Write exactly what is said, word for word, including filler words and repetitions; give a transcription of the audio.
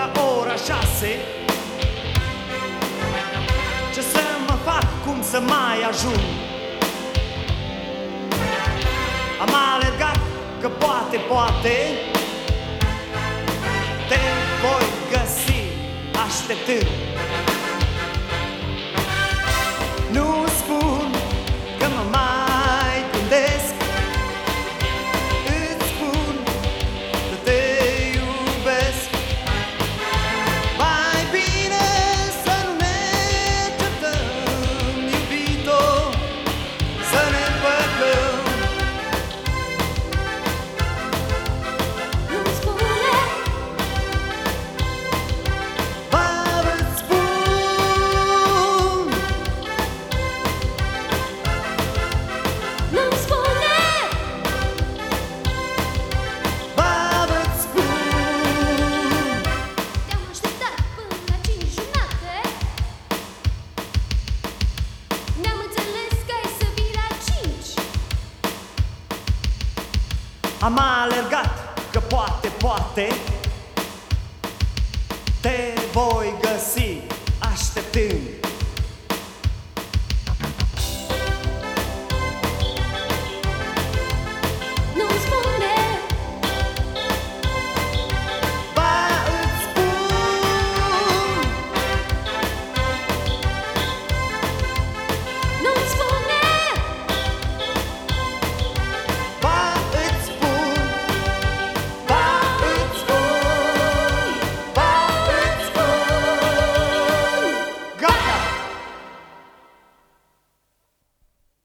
la ora șase. Ce să mă fac, cum să mai ajung? Am alergat că poate, poate te voi găsi așteptând. Nu spun că mă mai gândesc, îți spun că te iubesc. Mai bine să nu ne certăm, iubito, să ne împăcăm. Nu-mi spune, Ba, îți spun, nu-mi spune, ba, îți spun. te-am așteptat până la cinci jumate. Ne-am înțeles că ai să vii la cinci. Am alergat că poate, poate